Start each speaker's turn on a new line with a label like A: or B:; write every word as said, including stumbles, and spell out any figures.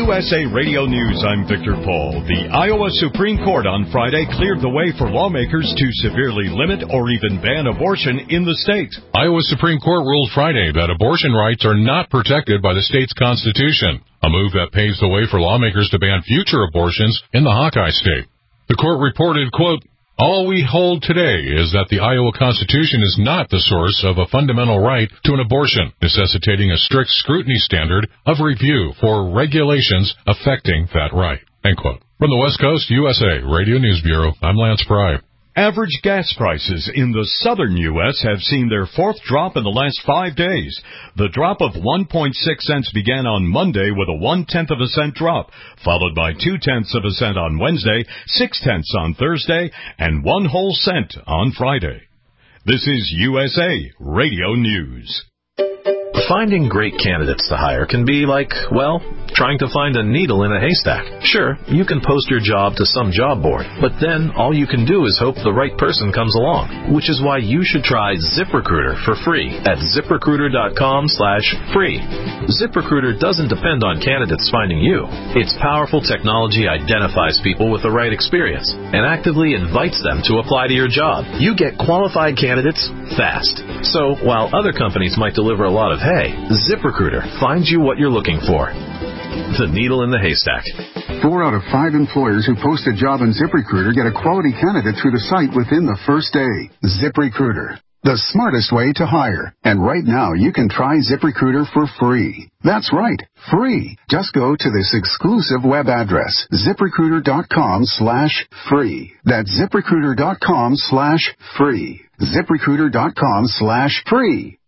A: U S A Radio News, I'm Victor Paul. The Iowa Supreme Court on Friday cleared the way for lawmakers to severely limit or even ban abortion in the state.
B: Iowa Supreme Court ruled Friday that abortion rights are not protected by the state's constitution, a move that paves the way for lawmakers to ban future abortions in the Hawkeye State. The court reported, quote, "All we hold today is that the Iowa Constitution is not the source of a fundamental right to an abortion, necessitating a strict scrutiny standard of review for regulations affecting that right." End quote. From the West Coast, U S A Radio News Bureau, I'm Lance Pry.
A: Average gas prices in the southern U S have seen their fourth drop in the last five days. The drop of one point six cents began on Monday with a one-tenth of a cent drop, followed by two-tenths of a cent on Wednesday, six-tenths on Thursday, and one whole cent on Friday. This is U S A Radio News.
C: Finding great candidates to hire can be like, well, trying to find a needle in a haystack. Sure, you can post your job to some job board, but then all you can do is hope the right person comes along, which is why you should try ZipRecruiter for free at ZipRecruiter.com slash free. ZipRecruiter doesn't depend on candidates finding you. Its powerful technology identifies people with the right experience and actively invites them to apply to your job. You get qualified candidates fast. So while other companies might deliver a lot of hay, ZipRecruiter finds you what you're looking for. The needle in the haystack.
D: Four out of five employers who post a job on ZipRecruiter get a quality candidate through the site within the first day. ZipRecruiter, the smartest way to hire. And right now, you can try ZipRecruiter for free. That's right, free. Just go to this exclusive web address, ZipRecruiter.com slash free. That's ZipRecruiter.com slash free. ZipRecruiter.com slash free.